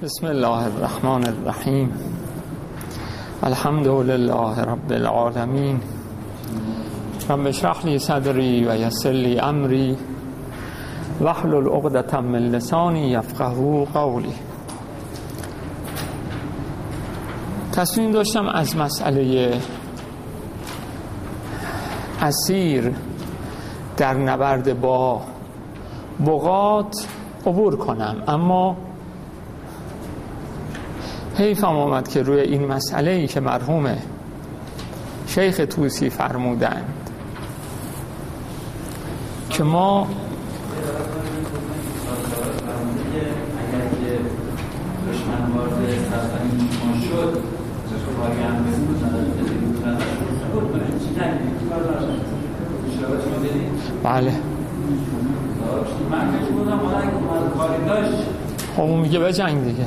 بسم الله الرحمن الرحیم. الحمد لله رب العالمین. رب اشرح لی صدری و یسر لی امری واحلل عقدة من لسانی یفقهوا قولی. تصمیم داشتم از مسئله اسیر در نبرد با بغات عبور کنم، اما حیفم آمد که روی این مسئله‌ای که مرحوم شیخ طوسی فرمودند که ما بله خب اون میگه بجنگ دیگه.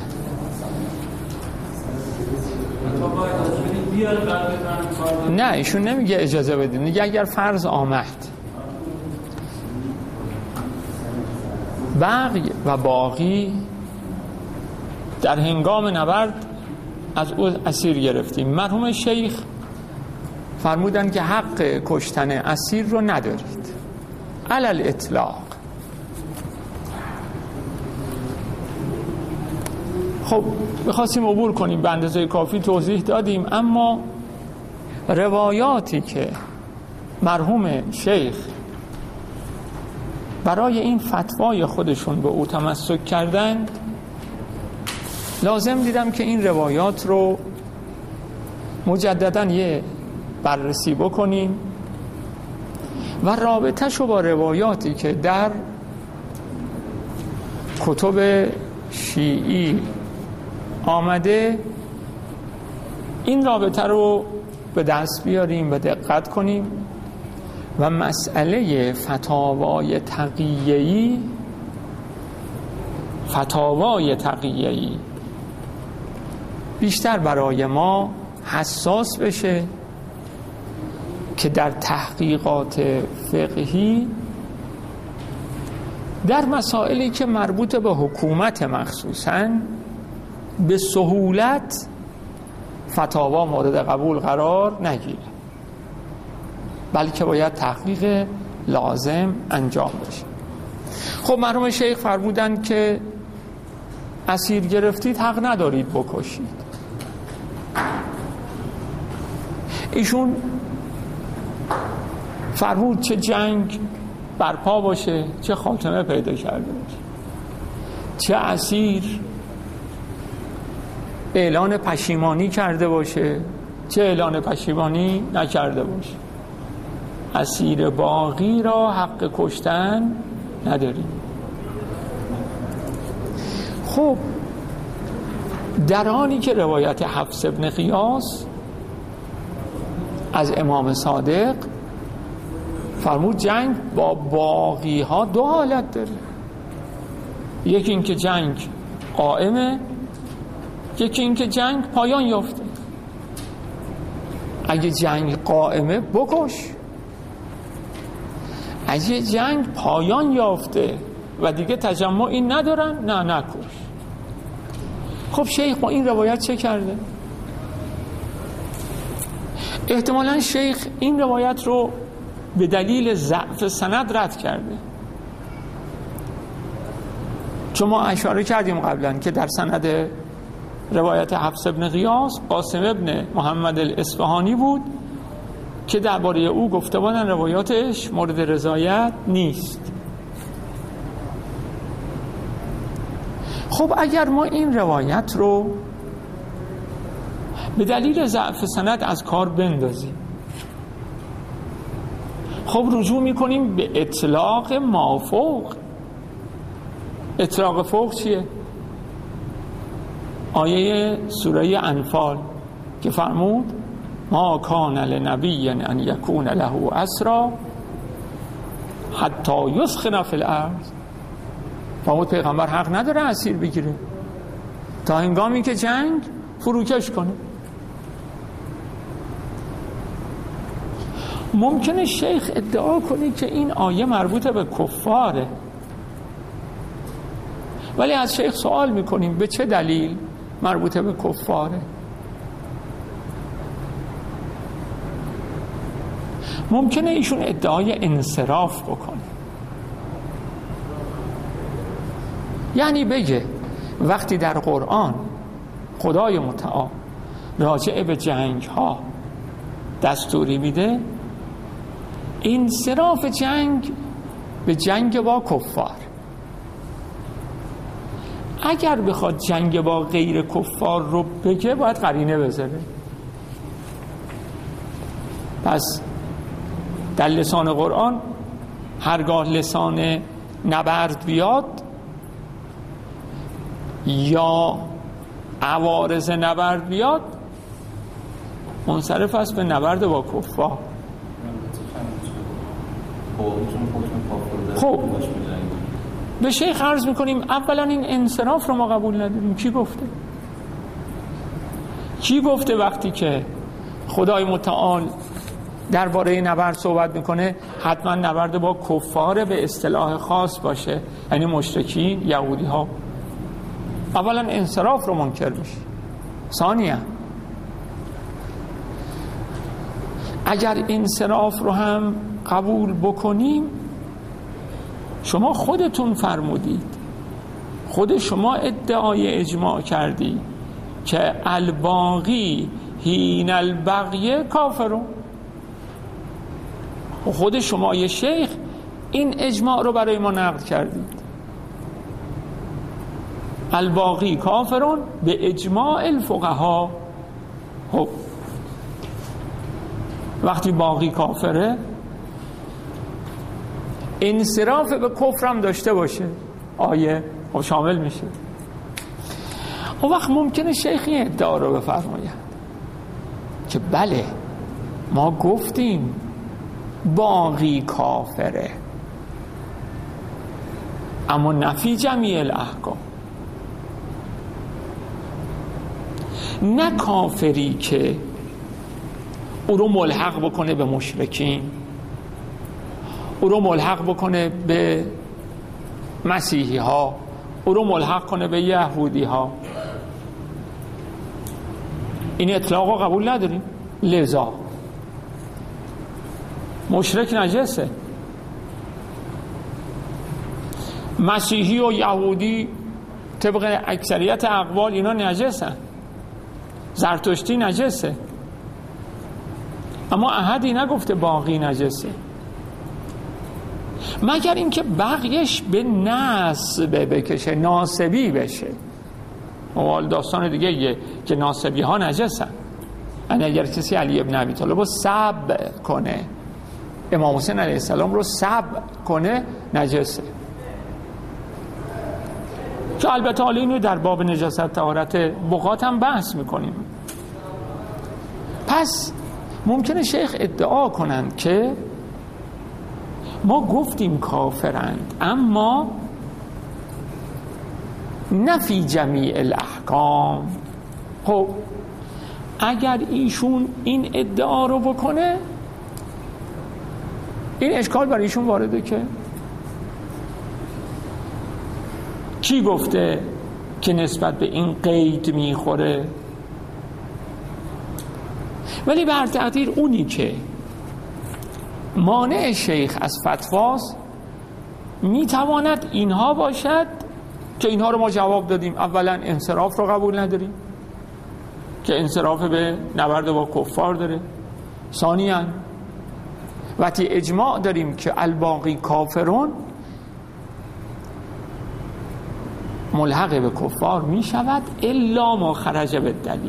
نه ایشون نمیگه اجازه بدید، میگه اگر فرض آمد بغی و باغی در هنگام نبرد از او اسیر گرفتیم، مرحوم شیخ فرمودن که حق کشتن اسیر رو ندارید علل اطلاق. خب می‌خواستیم عبور کنیم، به اندازه کافی توضیح دادیم، اما روایاتی که مرحوم شیخ برای این فتوای خودشون به او تمسک کردند، لازم دیدم که این روایات رو مجدداً یه بررسی بکنیم و رابطه‌شو با روایاتی که در کتب شیعی آمده این رابطه رو به دست بیاریم و دقت کنیم و مسئله فتاوای تقیه‌ای بیشتر برای ما حساس بشه که در تحقیقات فقهی در مسائلی که مربوط به حکومت مخصوصاً به سهولت فتاوا مورد قبول قرار نگیره، بلکه باید تحقیق لازم انجام بشه. خب مرحوم شیخ فرمودن که اسیر گرفتید حق ندارید بکشید. ایشون فرمود چه جنگ برپا باشه، چه خاتمه پیدا کرده باشه، چه اسیر اعلان پشیمانی کرده باشه، چه اعلان پشیمانی نکرده باشه، اسیر باقی را حق کشتن نداریم. خب در حالی که روایت حفص ابن غیاث از امام صادق فرمود جنگ با باقی ها دو حالت داره، یکی این که جنگ قائمه، یکی این که جنگ پایان یافته. اگه جنگ قائمه بکش، اگه جنگ پایان یافته و دیگه تجمعی ندارن نه نکش. خب شیخ با این روایت چه کرده؟ احتمالاً شیخ این روایت رو به دلیل ضعف سند رد کرده، چون ما اشاره کردیم قبلا که در سند روایت حفص ابن غیاث قاسم ابن محمد الاصفهانی بود که درباره او گفته بودن روایاتش مورد رضایت نیست. خب اگر ما این روایت رو به دلیل ضعف سند از کار بندازیم، خب رجوع میکنیم به اطلاق مافوق. اطلاق فوق چیه؟ آیه سوره انفال که فرمود ما کان لنبی ان یکون له اسری حتی یثخن فی الارض. فرمود پیغمبر حق نداره اسیر بگیره تا هنگامی که جنگ فروکش کنه. ممکنه شیخ ادعا کنه که این آیه مربوط به کفاره، ولی از شیخ سوال میکنیم به چه دلیل مربوطه به کفاره؟ ممکنه ایشون ادعای انصراف بکنه، یعنی بگه وقتی در قرآن خدای متعال راجع به جنگ ها دستوری میده، انصراف جنگ به جنگ با کفار. اگر بخواد جنگ با غیر کفار رو بگه باید قرینه بذاره. پس در لسان قرآن هرگاه لسان نبرد بیاد یا عوارض نبرد بیاد، منصرف است به نبرد با کفار. خب به شیخ عرض میکنیم اولا این انصراف رو ما قبول نداریم. کی گفته وقتی که خدای متعال درباره نبرد صحبت میکنه حتما نبرد با کفار به اصطلاح خاص باشه، یعنی مشرکین، یهودی ها؟ اولا انصراف رو منکر میشه. ثانیا اگر انصراف رو هم قبول بکنیم، شما خودتون فرمودید، خود شما ادعای اجماع کردی که الباغی حین البغی کافرون. خود شما یه شیخ این اجماع رو برای ما نقل کردید، الباغی کافرون به اجماع الفقها. خب وقتی باقی کافره، انصراف به کفرم داشته باشه، آیه خب شامل میشه. اون وقت ممکنه شیخی ادعا رو بفرماید که بله ما گفتیم باقی کافره، اما نفی جمیع الاحکام، نه کافری که او رو ملحق بکنه به مشرکین، او رو ملحق بکنه به مسیحی ها، او رو ملحق کنه به یهودی ها. این اطلاق رو قبول نداریم. لذا مشرک نجسه، مسیحی و یهودی طبق اکثریت اقوال اینا نجسن، زرتشتی نجسه، اما احدی نگفته باقی نجسه، مگر اینکه بقیش به نسب بکشه، ناسبی بشه. اول داستان دیگه یه که ناسبی ها نجسن. اگر کسی علی ابن ابی طالب رو سب کنه، امام حسین علیه السلام رو سب کنه، نجسه. که البته حالا اینو در باب نجاست طهارت بقات هم بحث میکنیم. پس ممکنه شیخ ادعا کنند که ما گفتیم کافرند، اما نفی جمیع الاحکام. خب اگر ایشون این ادعا رو بکنه، این اشکال برای ایشون وارده که کی گفته که نسبت به این قید میخوره؟ ولی به هر تقدیر اونی که مانع شیخ از فتواست میتواند اینها باشد که اینها رو ما جواب دادیم. اولا انصراف رو قبول نداریم که انصراف به نبرد با کفار داره. ثانیاً وقتی اجماع داریم که الباقی کافرون ملحق به کفار می شود الا ما خرج به دلیل.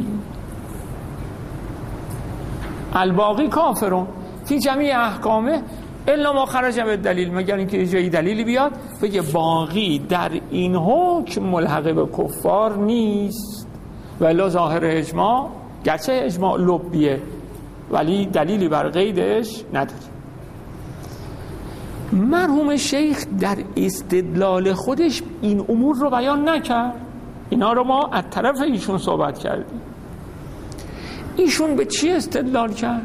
الباقی کافرون فی جمیع احکامه الا ما خرج به دلیل، مگر اینکه جایی دلیلی بیاد بگه باقی در این حکم ملحق به کفار نیست. ولی ظاهر اجماع گرچه اجماع لبیه ولی دلیلی بر قیدش نداره. مرحوم شیخ در استدلال خودش این امور رو بیان نکرد. اینا رو ما از طرف ایشون صحبت کردیم. ایشون به چی استدلال کرد؟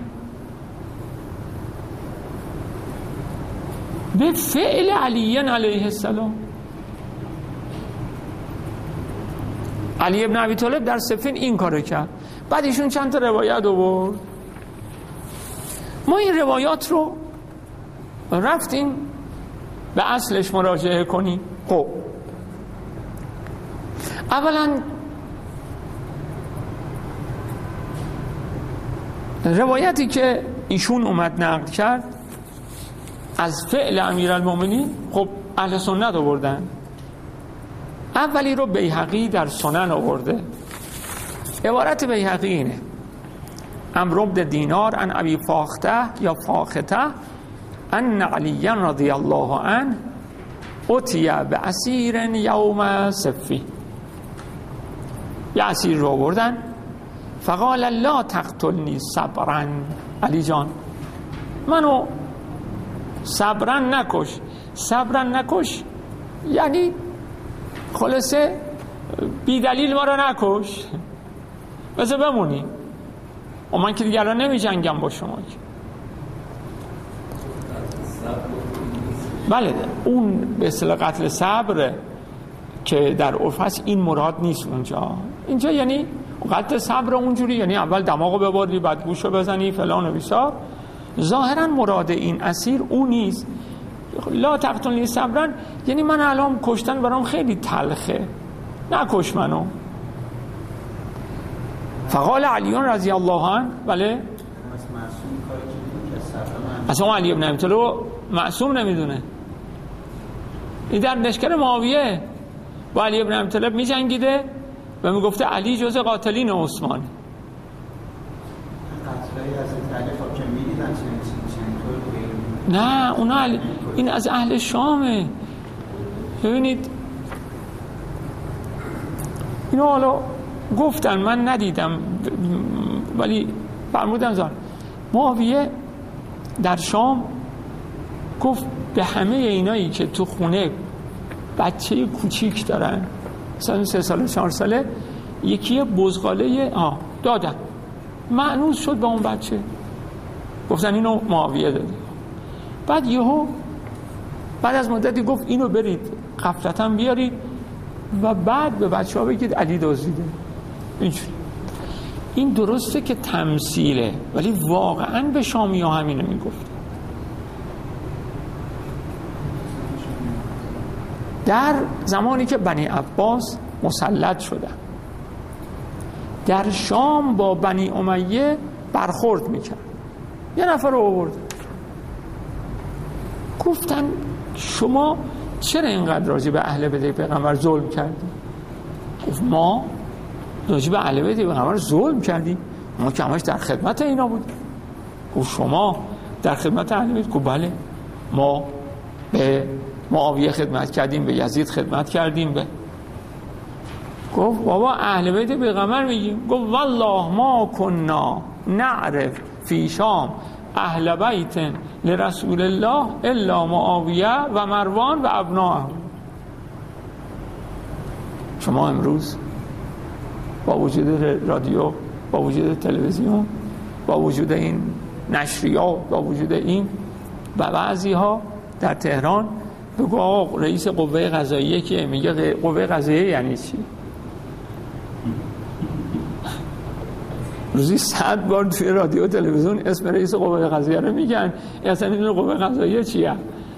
به فعل علی علیه السلام. علی ابن ابی طالب در صفین این کارو کرد. بعد ایشون چند تا روایت آورد. ما این روایات رو رفتیم به اصلش مراجعه کنیم. خب اولا روایتی که ایشون اومد نقل کرد از فعل امیرالمومنین، خب اهل سنت آوردن. اولی رو بیهقی در سنن آورده. عبارت بیهقی اینه: عمرو بن دینار عن ابی فاخته یا فاخته ان علی رضی الله عنه اتی باسیر یوم صفین. یه اسیر رو آوردن. فقال لا تقتلنی صبرا، علی جان منو صبرا نکش. صبرا نکش یعنی خلاصه بی دلیل ما رو نکش، بذار بمونی و من که دیگه الان نمی جنگم با شما. بله اون به اصطلاح قتل صبر که در عرف هست این مراد نیست اینجا یعنی قتل صبر اونجوری یعنی اول دماغو ببری بعد گوشو بزنی فلان و بیسار. ظاهرا مراد این اسیر اون نیست. لا تقتلنی صبرا یعنی من الان کشتن برام خیلی تلخه، نکش منو. فقال علی رضی الله عنه بله اصلا علی ابن ابی طالب معصوم نمیدونه. این در لشکر معاویه با علی ابن ابی طالب می جنگیده و می گفته علی جز قاتلین عثمان. نه اونا این از اهل شامه. ببینید اینو حالا گفتن من ندیدم ولی فرمودن زن معاویه در شام گفت به همه اینایی که تو خونه بچه کوچیک دارن مثلا 3 ساله 4 ساله یکی بزغاله دادن، معنوس شد با اون بچه. گفتن اینو معاویه داده. بعد یهو بعد از مدتی گفت اینو برید غفلتاً بیارید و بعد به بچه ها بگید علی دزدیده. اینجوری. این درسته که تمثیله ولی واقعاً به شامی ها همینو میگفت. در زمانی که بنی عباس مسلط شدن در شام با بنی امیه برخورد میکرد. یه نفر رو آورد گفتن شما چرا اینقدر راجع به اهل بیت پیغمبر ظلم کردی؟ گفت ما راجع به اهل بیت پیغمبر ظلم کردیم؟ ما که همش در خدمت اینا بودیم. گفت شما در خدمت اهل بیت؟ گفت بله ما به معاویه خدمت کردیم، به یزید خدمت کردیم. گفت بابا اهل بیت پیغمبر میگیم؟ گفت والله ما کنا نعرف فی شام اهل بیت لرسول الله الا معاویه و مروان و ابناءه. شما امروز با وجود رادیو، با وجود تلویزیون، با وجود این نشریات، با وجود این و بعضی ها در تهران بگو آقا رئیس قوه قضاییه که میگه قوه قضاییه یعنی چی؟ روزی 100 بار توی رادیو تلویزیون اسم رئیس قوه قضاییه رو میگن. اصلا این قوه قضاییه چیه؟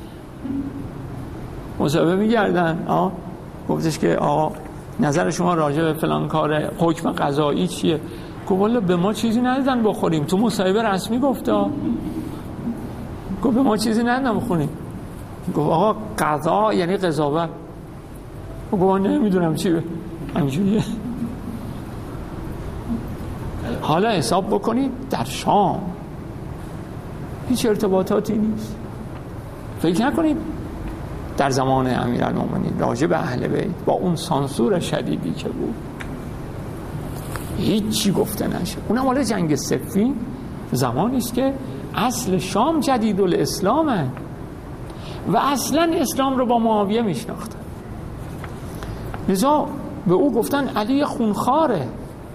مصاحبه میگردن گفتش که آقا نظر شما راجع به فلان کار حکم قضایی چیه؟ گفت والا به ما چیزی ندادن بخوریم. تو مصاحبه رسمی گفتا. گفت به ما چیزی ندادن بخوریم. گفت آقا قضا یعنی قضاوت. گفت من نمیدونم چیه. همینجوریه. حالا حساب بکنید در شام هیچ ارتباطاتی نیست. فکر نکنید در زمان امیرالمومنین راجع به اهل بیت با اون سانسور شدیدی که بود هیچی گفته نشه. اونم حالا جنگ صفین زمانی است که اصل شام جدید الاسلامه و اصلا اسلام رو با معاویه میشناختن. لذا به او گفتن علی خونخواره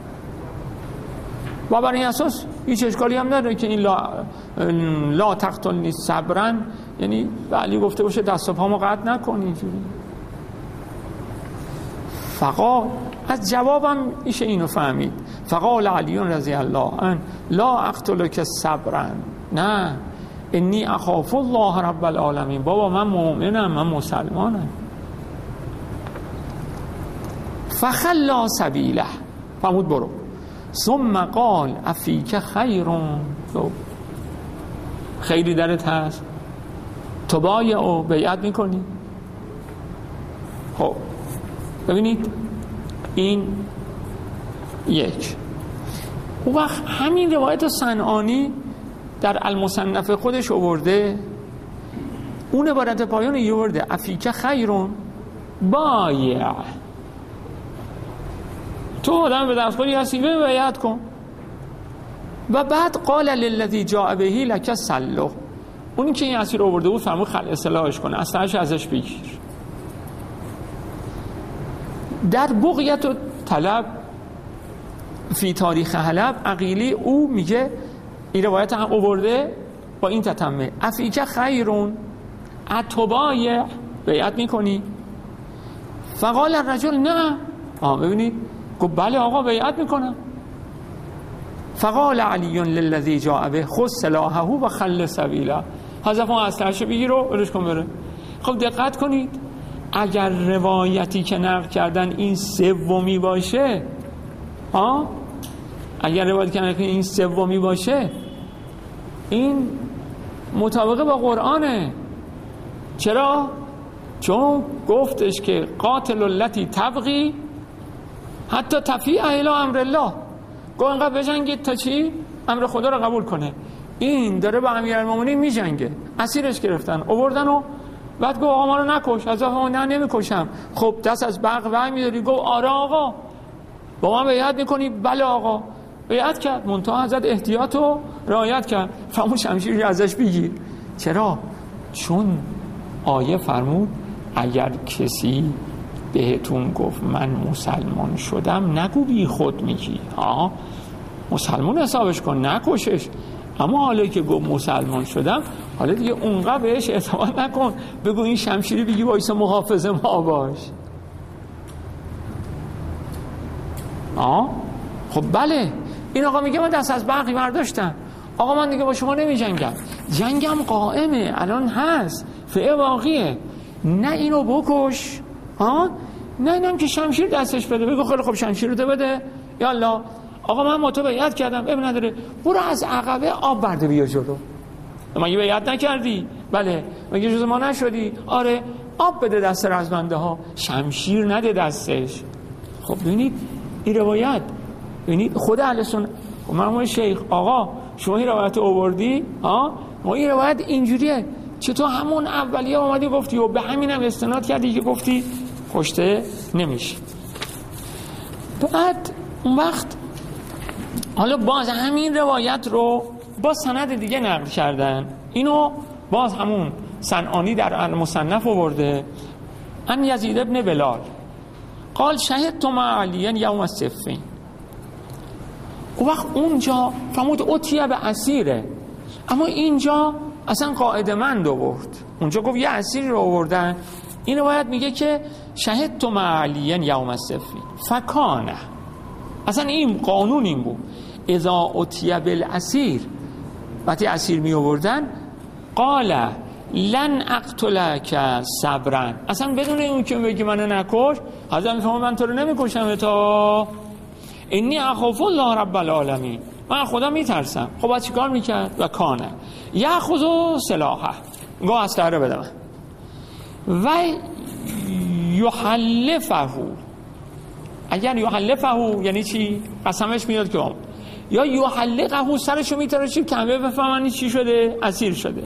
و بر این اساس هیچ اشکالی هم نداره که این لا تقتلنی صبرا یعنی به علی گفته باشه دست و پامو قطع نکنی. اینجوری فقال، از جوابم میشه اینو فهمید، فقال علی رضی الله عنه لا اقتلک صبرا، نه انی اخاف الله رب العالمین، بابا من مؤمنم، من مسلمانم. فخلا سبیله، فرمود برو. ثم قال افیک خیرون، خیلی درت هست، تبایع و بیعت میکنی. خب ببینید این یک. اون وقت همین روایت صنعانی در المصنف خودش آورده، اون عبارت پایان یه ورده افیک خیرون بایع، تو آدم به دست کنی هستی به بیعت کن. و بعد قال للذی جاء به لک سلو، اونی که این اسیر آورده بود فرمود خل اصلاحش کنه، اسلحه‌اش ازش بگیر. در بغیت و طلب فی تاریخ حلب عقیلی او میگه، این روایت هم آورده با این تتمه افیک خیرون اتبایع، بیعت میکنی؟ فقال الرجل نه، ببینید گفت بله آقا بیعت میکنم. فقال علی للذی جاء به خذ سلاحه و خل سبیله، حذف اون اسلحه‌شو بگیر و ولش کن بره. خب دقت کنید، اگر روایتی که نقل کردن این سومی باشه، اگر روایتی که نقل کردن این سومی باشه، این مطابق با قرآنه. چرا؟ چون گفتش که قاتل التی تبغی حتی تفیع الی امر الله، گفت انقدر بجنگید تا چی؟ امر خدا رو قبول کنه. این داره با امیرالمومنین میجنگه، اسیرش گرفتن آوردن و بعد گفت آقا ما رو نکش. از آقا نه نمیکشم. خب دست از برق وحی میداری؟ گفت آره آقا. با من بیعت میکنی؟ بله آقا. بیعت کرد، منتها ازت احتیاط رو رعایت کرد، فرمود شمشیری ازش بگیر. چرا؟ چون آیه فرمود اگر کسی بهتون گفت من مسلمان شدم نگو بی خود میگی، مسلمان حسابش کن، نکشش. اما حالا که گفت مسلمان شدم، حالا دیگه اونقدر بهش اعتماد نکن، بگو این شمشیری بگی وایسا محافظ ما باش. خب بله، این آقا میگه من دست از برقی برداشتم، آقا من دیگه با شما نمی جنگم، جنگم قائمه الان هست، فعه واقعیه، نه اینو بکش، نه اینم که شمشیر دستش بده، بگو خیلی خب شمشیر رو بده، یالا آقا من با تو بیعت کردم، اب نداره، برو از عقبه آب برده بیا جلو. مگه بیعت نکردی؟ بله. مگه جز ما نشدی؟ آره. آب بده دست رزمنده ها، شمشیر نده دستش. خب ببینید این روایت، ببینید خود اهل سنت، مرحوم شیخ آقا شما این روایت آوردی، ما این روایت اینجوریه، چطور همون اولیه اومدی گفتی و به همینم استناد کردی که گفتی کشته نمیشه. بعد اون وقت حالا باز همین روایت رو با سند دیگه نقل کردن، اینو باز همون صنعانی در المصنف آورده، ان یزید ابن بلال قال شهدت مع علی یوم الصفین. اون وقت اونجا فرمود اتیه به اسیره، اما اینجا اصلا قاعده مند آورد، اونجا گفت یه اسیری رو آوردن. این روایت میگه که شهدت مع علی یوم الصفین فکانه، اصلا این قانون این بود اذا اتیه بالاسیر، وقتی اسیر می آوردن قال لن اقتلک صبرا، اصلا بدون اون که بگی منو نکش، حضرت میفهمه من تو رو نمیکشم، تا انی اخاف الله رب العالمین، من خدا میترسم. خب باید چی کار میکرد؟ و کانه یأخذ سلاحه، گو اسلحه رو بده من، و یحلفه، اگر یحلفه یعنی چی؟ قسمش میاد که یا یحلقه، سرشو میتراشید که همه بفهمن چی شده، اسیر شده،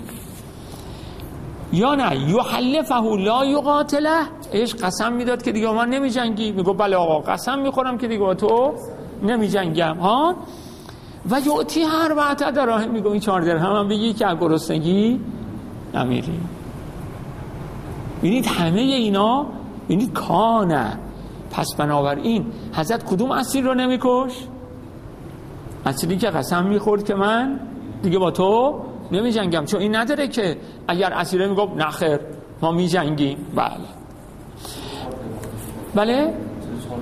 یا نه یحلفه لا یقاتله، ایش قسم میداد که دیگه من نمی جنگی، میگو بله آقا قسم میخورم که دیگه تو نمی جنگم، و یعطی هر وقت دراهم، میگو این 4 درهم هم بگی که گرسنگی نمیری. ببینید همه اینا، ببینید کانه. پس بنابراین حضرت کدوم اسیر رو نمیکش؟ اسیری که قسم میخورد که من دیگه با تو نمی جنگم، چون این نداره که اگر اسیره میگفت نخیر ما می جنگیم. بله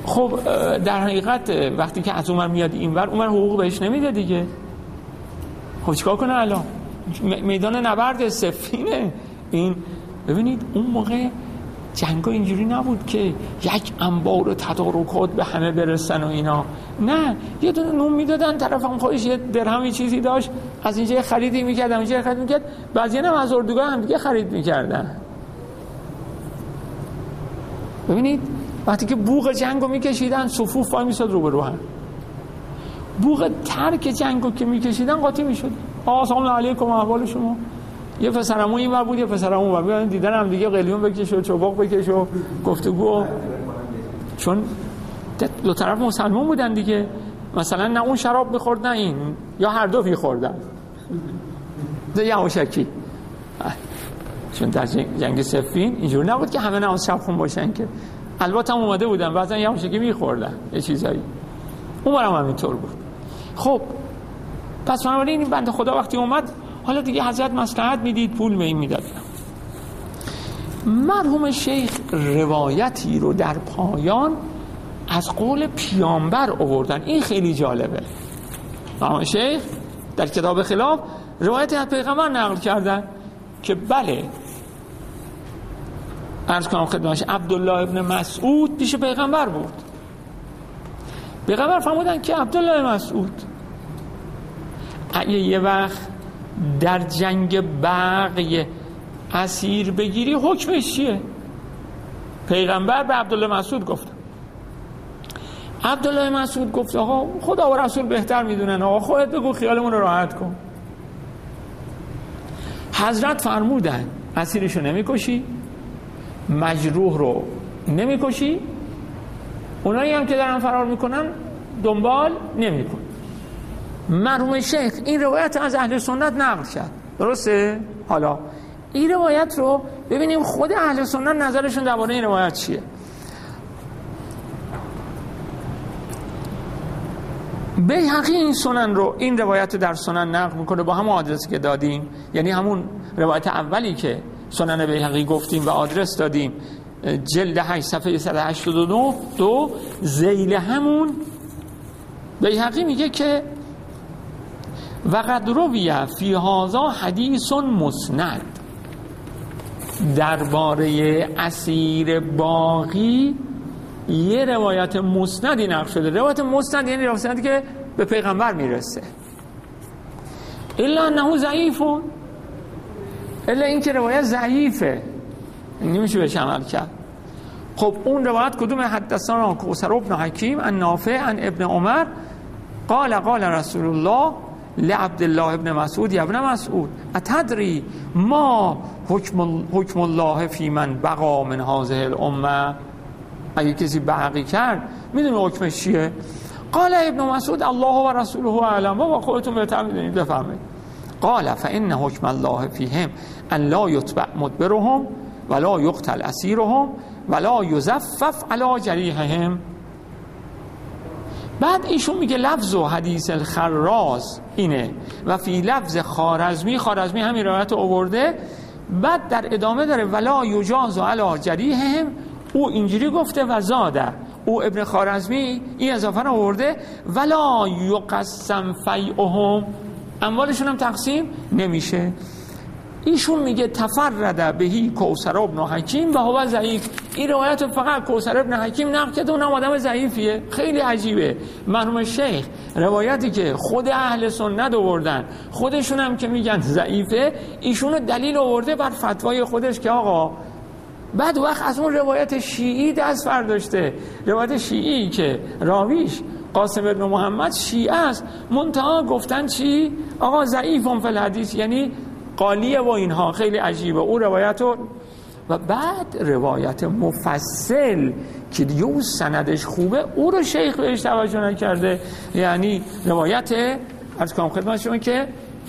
خب در حقیقت وقتی که از اونور میاد اینور، اونور حقوق بهش نمیده دیگه. خب چیکار کنه الان؟ میدان نبرد صفینه این. ببینید اون موقع جنگا اینجوری نبود که یک انبار و تدارکات به همه برسن و اینا، نه، یه دونه نون میدادن، طرف هم خودش یه درهمی چیزی داشت، از اینجا خریدی میکرد، اونجا خرید میکرد، بعضی هم از اردوگاه هم دیگه خرید میکردن. ببینید وقتی که بوق جنگو میکشیدن صفوف وای میساد رو به رو هم، بوق ترک جنگو که میکشیدن قاطی میشد. آقا سلام علیکم احوال شما، یه پسرمو این ور بود یه پسرمو اون ور، بیان دیدن هم دیگه قلیون بکش و چوباق بکش و گفتگو، چون دو طرف مسلمان بودن دیگه، مثلا نه اون شراب میخورد نه این، یا هر دو میخوردن ده یواشکی. چون در جنگ صفین اینجور نبود که همه نماز شب خون باشن که، البته هم اومده بودن بعضا یواشکی میخوردن یه چیزایی، اون برم همینطور بود. خب پس بنابراین این بنده خدا وقتی اومد، حالا دیگه حضرت مصلحت میدید پول به این میداد. مرحوم شیخ روایتی رو در پایان از قول پیامبر آوردن، این خیلی جالبه. مرحوم شیخ در کتاب خلاف روایتی از پیغمبر نقل کردن که بله، عرض کنم خدمتش، عبدالله ابن مسعود پیش پیغمبر بود. پیغمبر فرمودن که عبدالله مسعود یه وقت در جنگ بغی اسیر بگیری حکمش چیه؟ پیغمبر به عبدالله مسعود گفت. عبدالله مسعود گفت آقا خدا و رسول بهتر میدونن، آقا خودت بگو خیالمون رو راحت کن. حضرت فرمودن اسیرشو نمیکشی، مجروح رو نمیکشی، اونایی هم که دارن فرار میکنن دنبال نمیکن. مرحوم شیخ این روایت از اهل سنت نقل کرد، درسته؟ حالا این روایت رو ببینیم خود اهل سنت نظرشون درباره این روایت چیه. بیهقی این سنن رو، این روایت رو در سنن نقل میکنه با همون آدرسی که دادیم، یعنی همون روایت اولی که سنن بیهقی گفتیم و آدرس دادیم، جلد 8 صفحه 182 دو ذیل همون بیهقی میگه که وقد رویه فی هذا حدیث مسند، درباره اسیر باقی یه روایت مسندی نقل شده. روایت مسند یعنی روایتی که به پیغمبر میرسه. الا انه ضعیف، الا این که روایت ضعیفه، نمیشه بهش عمل کرد. خب اون روایت کدوم؟ حدثنا کوثر بن حکیم عن نافع عن ابن عمر قال قال رسول الله لعبد الله ابن مسعود یا ابن مسعود اتدری ما حکم الله فی من بقا من هذه الامه، اگه کسی بقی کرد میدونه حکمش چیه؟ قال ابن مسعود الله و رسوله اعلم، بابا خودتون بهتر میدونید بفهمید. قال فان حکم الله فیهم ان لا یتبع مدبرهم ولا یقتل اسیرهم ولا یزفف علی جریحهم. بعد ایشون میگه لفظ و حدیث الخراز اینه و فی لفظ خارزمی همین روایت آورده. بعد در ادامه داره ولا یجاز علی جریحهم، او اینجوری گفته و زاده، او ابن خارزمی این اضافه رو آورده ولا یقسم فیعهم، اموالشون هم تقسیم نمیشه. ایشون میگه تفرد بهی کوثر ابن حکیم و هو ضعیف، این روایت فقط کوثر ابن حکیم نقل کرده، اونم آدم ضعیفیه. خیلی عجیبه. مرحوم شیخ روایتی که خود اهل سنت آوردن، خودشون هم که میگن ضعیفه، ایشون دلیل آورده بر فتوای خودش که آقا. بعد وقت از اون روایت شیعی دست برداشته، روایت شیعی که راویش قاسم ابن محمد شیعه است، منتها گفتن چی؟ آقا ضعیفم فی الحدیث، یعنی قالیه و اینها. خیلی عجیبه اون روایت رو. و بعد روایت مفصل که دیگه اون سندش خوبه، او رو شیخ بهش توجه نکرده، یعنی روایت از کنم خدمت شما که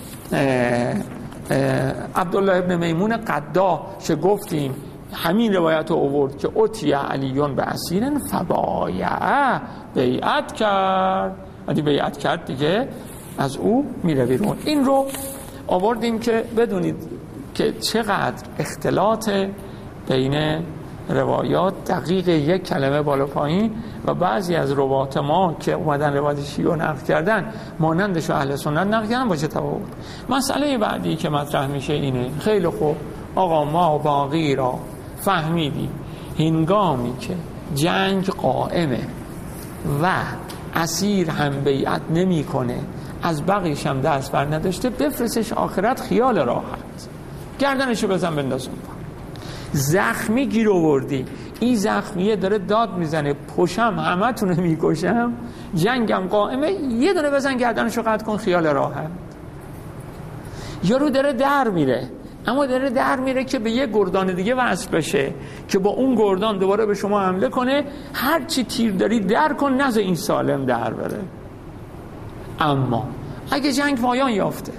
عبدالله ابن میمون قدا که گفتیم همین روایت رو آورد که اتیه علیون به اسیرن فبایعه، بیعت کرد، وقتی بیعت کرد دیگه از او میره بیرون. این رو آوردیم که بدونید که چقدر اختلاط بین روایات دقیق یک کلمه بالا پایین و بعضی از روات ما که اومدن روایت شیعه نقل کردن مانندش رو اهل سنت نقل کردن با چه تفاوت. مسئله بعدی که مطرح میشه اینه، خیلی خوب آقا ما باقی را فهمیدیم هنگامی که جنگ قائمه و اسیر هم بیعت نمی کنه، از بقیش هم دست بر نداشته، بفرستش آخرت خیال راحت، گردنشو بزن بنداز اون پا. زخمی گیر آوردی، این زخمیه داره داد میزنه پشم همه تونه میکشم، جنگم قائمه، یه دونه بزن گردنشو قطع کن خیال راحت. یارو داره در میره، اما داره در میره که به یه گردان دیگه وصل بشه که با اون گردان دوباره به شما حمله کنه، هر چی تیر داری در کن نذار این سالم در بره. اما اگه جنگ پایان یافته،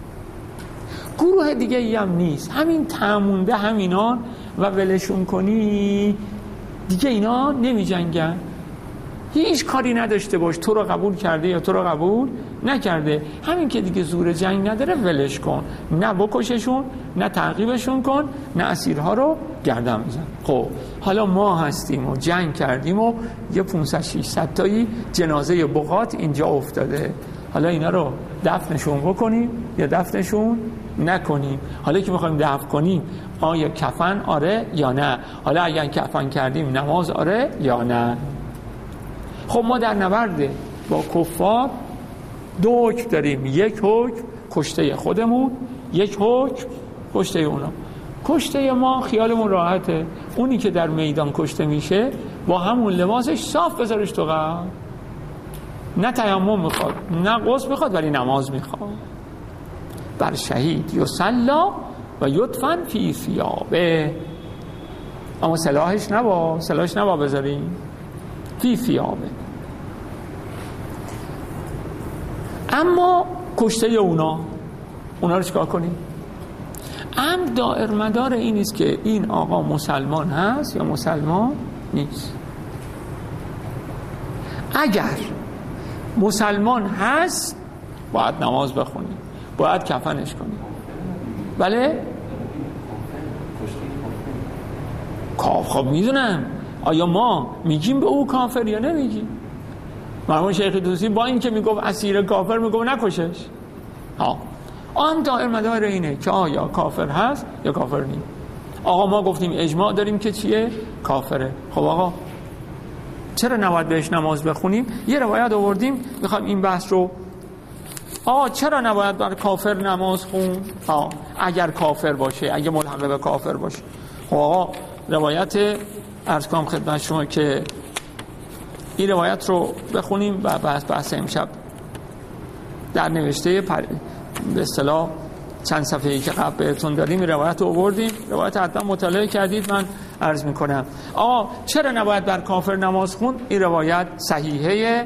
گروه دیگه ای هم نیست، همین تمونده همینان و ولشون کنی دیگه، اینا نمی جنگن، هیچ کاری نداشته باش تو رو قبول کرده یا تو رو قبول نکرده، همین که دیگه زور جنگ نداره ولش کن، نه بکششون نه تعقیبشون کن نه اسیرها رو گردن بزن. خب حالا ما هستیم و جنگ کردیم و یه 500-600 تایی جنازه بقات اینجا افتاده، حالا اینا رو دفنشون بکنیم یا دفنشون نکنیم؟ حالا که میخوایم دفن کنیم آیا کفن آره یا نه؟ حالا اگر کفن کردیم نماز آره یا نه؟ خب ما در نبرد با کفار دو حکم داریم، یک حکم کشته خودمون، یک حکم کشته اونا. کشته ما خیالمون راحته، اونی که در میدان کشته میشه با همون لباسش صاف بذارش تو قبر، نه تیمم میخواد نه غسل میخواد ولی نماز میخواد. بر شهید یصلی و یدفن فی ثیابه، اما سلاحش نبا بذاریم فی ثیابه. اما کشته اونا رو چیکار کنیم؟ دائر مدار این است که این آقا مسلمان هست یا مسلمان نیست. اگر مسلمان هست باید نماز بخونیم، باید کفنش کنیم. بله؟ خب میدونم، آیا ما میگیم به او کافر یا نمیگیم؟ مرحوم شیخ طوسی با این که میگفت اسیر کافر میگفت نکشش. آن دائر مدار اینه که آیا کافر هست یا کافر نیست. آقا ما گفتیم اجماع داریم که چیه؟ کافره. خب آقا چرا نباید بهش نماز بخونیم؟ یه روایت آوردیم میخوایم این بحث رو، چرا نباید بر کافر نماز خون؟ اگر کافر باشه، اگه ملحق به کافر باشه. خب آقا روایت عرض کنم خدمت شما که این روایت رو بخونیم و بحث امشب در نوشته به اصطلاح چند صفحه‌ای که قبل بهتون داریم این روایت رو آوردیم، روایت حتما مطالعه کردید، من عرض میکنم چرا نباید بر کافر نماز خون؟ این روایت صحیحه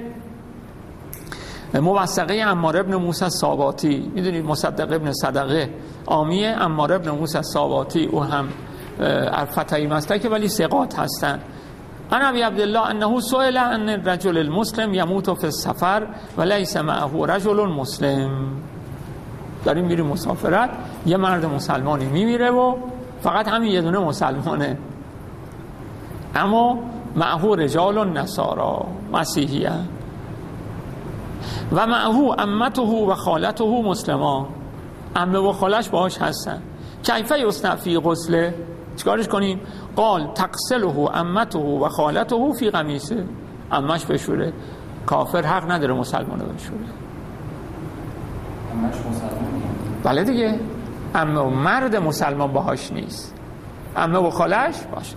موثقه عمار ابن موسی الصاباتی، میدونید مصدق ابن صدقه عامیه، عمار ابن موسی الصاباتی او هم فتحی مسلکه ولی ثقات هستن. انا ابی عبدالله انه سئل عن الرجل المسلم يموت في السفر وليس معه رجل مسلم. داریم میریم مسافرت، یه مرد مسلمانی میمیره و فقط همین یه دونه مسلمانه، اما معه رجال نصارا مسیحیه و معه عمته و خالته مسلمان، عمه و خالش باهاش هستن. کیف یصنع فی غسله؟ چیکارش کنیم؟ قال تغسله عمته و خالته فی قمیصه، عمش بشوره. کافر حق نداره مسلمانو بشوره. عمش مسلمانه؟ بله دیگه، عمه و مرد مسلمان باهاش نیست، عمه و خالش باشه.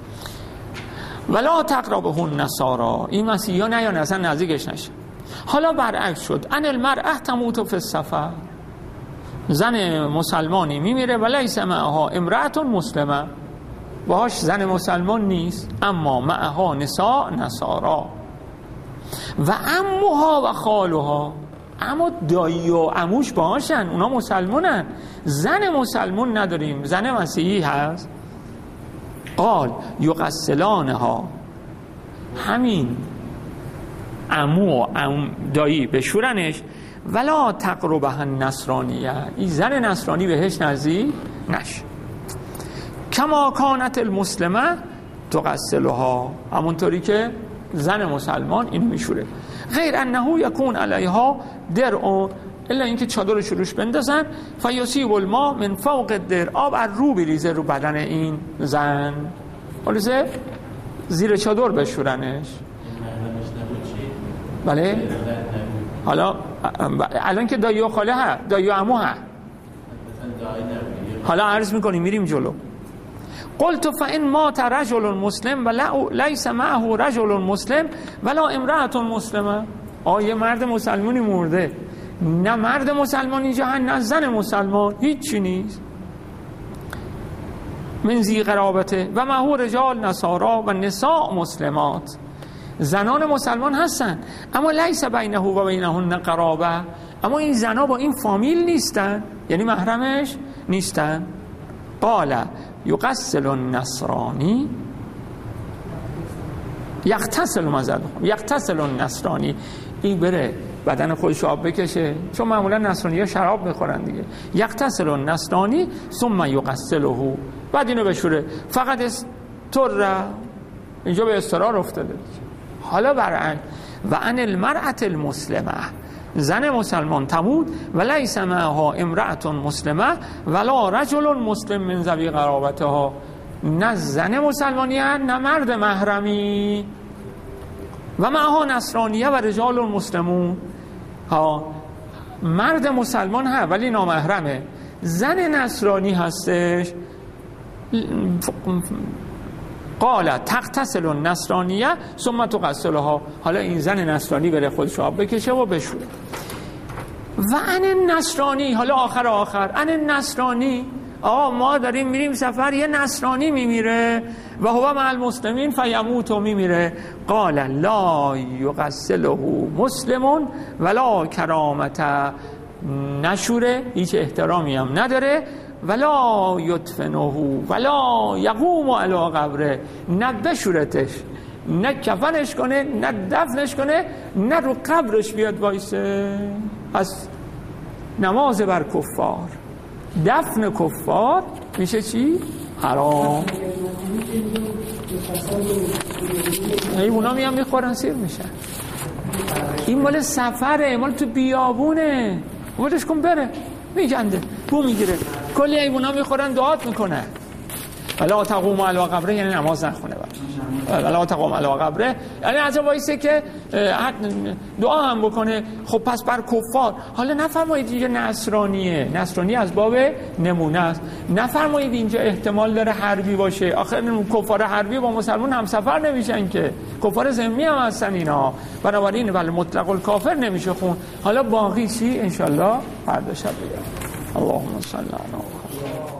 ولا تقربه النصارا، این مسیحا نیان اصلا نزدیکش نشه. حالا برعکس شد، ان المرأه تموت فی السفر، زن مسلمانی میمیره و لیس معها امرأة مسلمه، باهاش زن مسلمان نیست، اما معها نساء نصارا و عموها و خالوها، اما دایی و عموش باهاشن، اونا مسلمانن، زن مسلمان نداریم، زن مسیحی هست. قال یغسلانها، همین عمو و دایی بشورنش. ولا تقربها النصرانیه، این زن نصرانی بهش نزدیک نشه. کما کانت المسلمه تغسلها، همونطوری که زن مسلمان اینو میشوره. غیر انه یکون علیها درع، الا اینکه چادرش روش بندازن، فیصیب الماء من فوق الدرع، آب از رو بریزه رو بدن این زن، خلاصه زیر چادر بشورنش. بله حالا الان که دایی و خاله ها، دایی و عمو ها، حالا عرض میکنیم میریم جلو. قلت فإن مات رجل مسلم و لیس معه رجل مسلم ولا امرأة مسلمه، یه مرد مسلمانی مرده، نه مرد مسلمان اینجا نه زن مسلمان، هیچی نیست. من ذی قرابته و معه رجال نصارا و نساء مسلمات، زنان مسلمان هستن اما لیس بینه و بینهن قرابه، اما این زنا با این فامیل نیستن، یعنی محرمش نیستن. قال یغسل النصرانی یغتسل النصرانی، این بره بدن خودش آب بکشه، چون معمولا نصرانی ها شراب میخورن دیگه. یغتسل النصرانی ثم یغسله، بعد اینو بشوره. فقط استر، اینجا به استرار افتاده. حالا برعکس و ان المرأة المسلمه، زن مسلمان تموت و لیس معها امرأة مسلمه ولا رجل مسلم من ذوی قرابتها، نه زن مسلمانی هست نه مرد محرمی. و معها نصرانیه و رجال مسلمون، مرد مسلمان هست ولی نامحرمه، زن نصرانی هستش. قال تغتسل النصرانیه ثم تغسلها، حالا این زن نصرانی بره خودش آب بکشه و بشوره. و ان النصرانی، حالا آخر ان النصرانی، ما داریم میریم سفر، یه نصرانی میمیره و هو مع المسلمین فیموت، و میمیره. قال لا یغسله مسلم ولا کرامت، نشوره، هیچ احترامی هم نداره. ولا یدفنه ولا یقوم علی قبره، نه بشورتش، نه کفنش کنه، نه دفنش کنه، نه رو قبرش بیاد وایسه. پس نماز بر کفار، دفن کفار میشه چی؟ حرام. حیونا میان میخورن سیر میشن. این مال سفره، مال تو بیابونه، ولش کن بره، میگنده، بو میگیره، کلی حیونا میخورن، دعات میکنه. ولا تقوم علی قبره یعنی نماز نخونه، ولا تقوم علی قبره یعنی از وایسه که دعا هم بکنه. خب پس بر کفار، حالا نفرمایید اینجا نصرانیه، نصرانی از باب نمونه است، نفرمایید اینجا احتمال داره حربی باشه. آخر کفار حربی با مسلمان هم سفر نمیشن که، کفار ذمی هم هستن اینا، بنابراین ولی مطلق الکافر نمیشه خون. حالا باقی چی؟ انشالله فردا شب بگم. اللهم صل علی محمد.